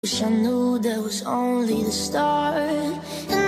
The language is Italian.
Wish I knew that was only the start. And